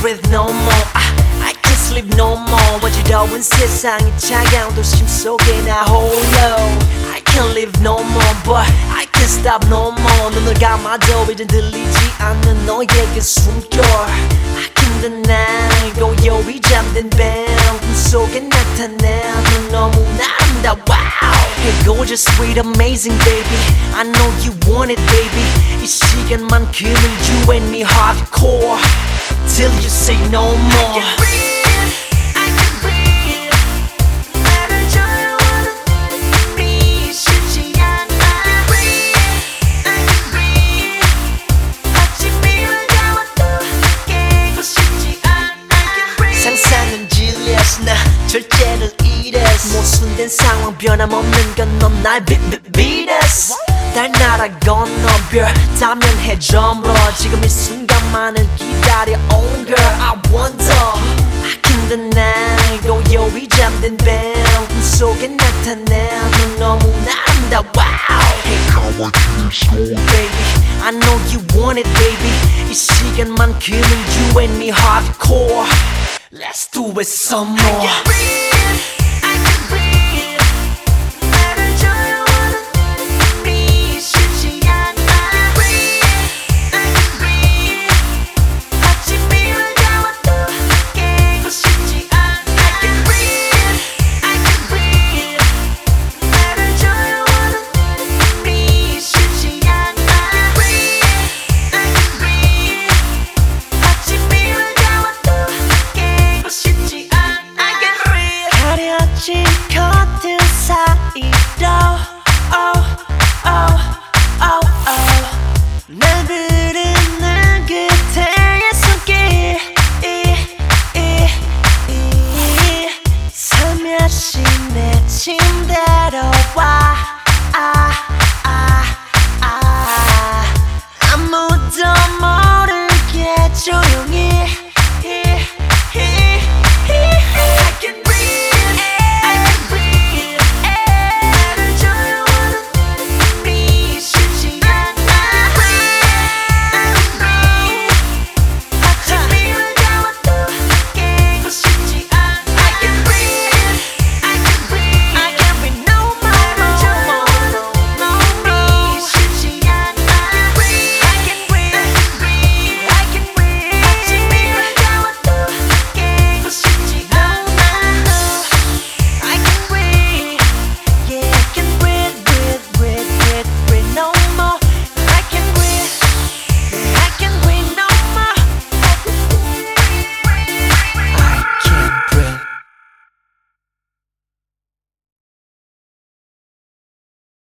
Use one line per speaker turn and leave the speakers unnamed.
breathe no more. I can't sleep no more. 어지러운 세상이 차가운 도심 속에 나 홀로. I can't live no more, but I can't stop no more. 눈을 감아도 이젠 들리지 않는 너에게 숨결. I can't deny 고요히 잠든 밤 꿈속에 나타나 넌 너무나 아름다워. Hey gorgeous, sweet, amazing baby, I know you want it baby. 이 시간만큼은 you and me hardcore till you say no more. 상상은 질렸어 나 절제를 잃었어 모순된 상황 변함없는 건 넌 날 비렸어 달 나라 건너 별 다면해 점으로 지금 이 순간만을 기다려 own girl I wonder I can't deny 고요히 잠든 밤 꿈속에 나타나 넌 너무나 아름다워. Hey how I feel so baby I know you want it baby 이 시간만큼은 you and me hardcore Let's do it some more.